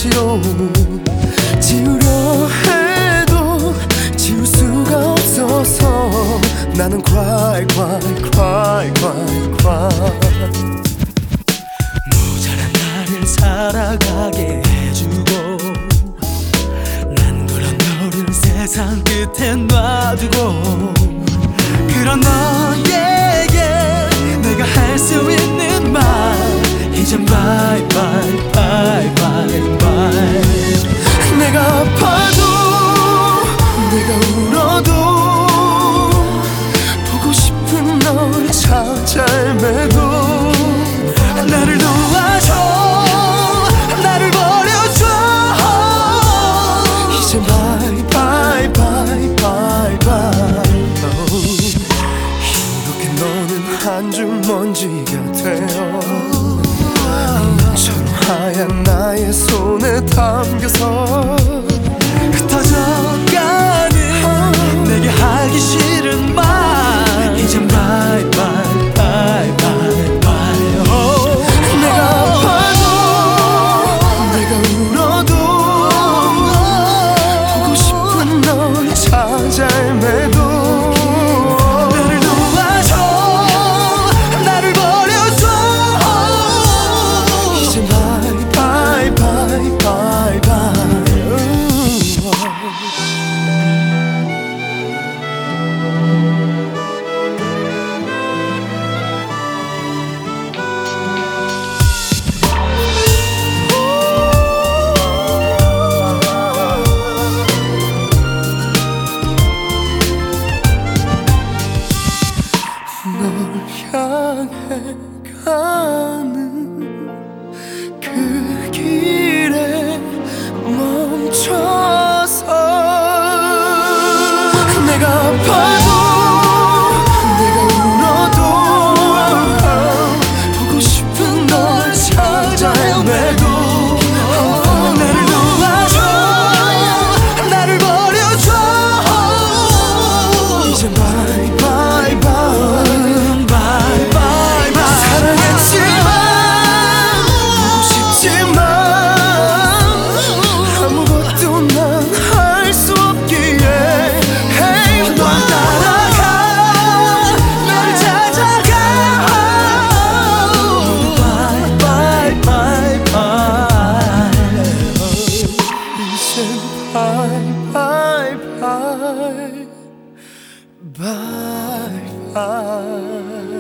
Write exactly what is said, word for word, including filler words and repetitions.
억지로 지우려 해도 지울 수가 없어서 나는 cry cry cry cry cry. 모자란 나를 살아가게 해주고 난 그런 너를 세상 끝에 놔두고 그런 너에게 내가 할 수 있는 말 이젠 bye bye bye bye bye. 내가 아파도 내가 울어도 보고 싶은 널 찾아 헤매도 나를 놓아줘 나를 버려줘 이제 bye bye bye bye bye. 이렇게 너는 한 줄 먼지가 되어 너처럼 하얀 나의 손에 담겨서 흩어져가는 내게 하기 싫은 말 이젠 bye bye bye bye bye. oh. 내가 아파도 내가 울어도 보고 싶은 널 찾아 헤매도 나를 놓아줘 나를 버려줘 이제 bye bye bye bye bye. 널 향해 가는 그 길에 멈춰서 내가 아파도 내가 울어도 보고 싶은 널 찾아 헤매도 나를 놓아줘 나를 버려줘 이제 bye bye bye bye bye bye. 사랑했지만 보고 싶지만 아무것도 난 할 수 없기에 hey, 널 따라가 널 찾아가 bye bye bye bye. 이젠 bye bye bye bye bye.